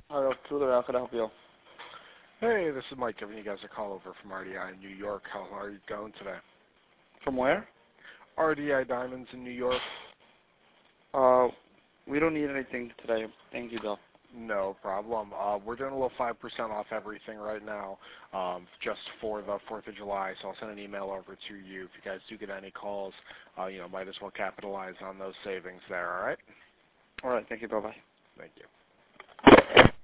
Hi, Tudor, how can I help you? Hey, this is Mike giving you guys a call over from RDI in New York. How are you going today? From where? RDI Diamonds in New York. We don't need anything today. Thank you, though. No problem. We're doing a little 5% off everything right now, just for the 4th of July, so I'll send an email over to you. If you guys do get any calls, might as well capitalize on those savings there, all right? All right, thank you. Bye-bye. Thank you.